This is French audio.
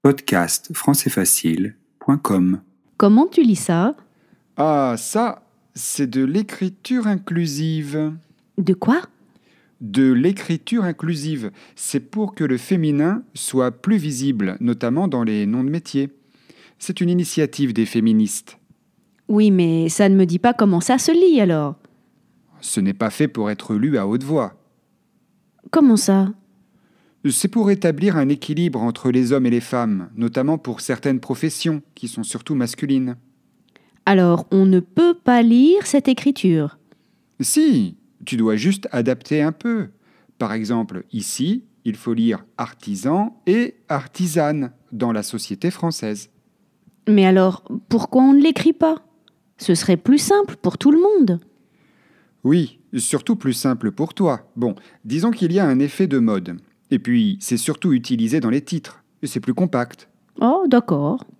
Podcast françaisfacile.com. Comment tu lis ça? Ah, ça, c'est de l'écriture inclusive. De quoi? De l'écriture inclusive. C'est pour que le féminin soit plus visible, notamment dans les noms de métiers. C'est une initiative des féministes. Oui, mais ça ne me dit pas comment ça se lit alors. Ce n'est pas fait pour être lu à haute voix. Comment ça? C'est pour établir un équilibre entre les hommes et les femmes, notamment pour certaines professions qui sont surtout masculines. Alors, on ne peut pas lire cette écriture. Si, tu dois juste adapter un peu. Par exemple, ici, il faut lire artisan et artisane dans la société française. Mais alors, pourquoi on ne l'écrit pas? Ce serait plus simple pour tout le monde. Oui, surtout plus simple pour toi. Bon, disons qu'il y a un effet de mode. Et puis, c'est surtout utilisé dans les titres. Et c'est plus compact. Oh, d'accord.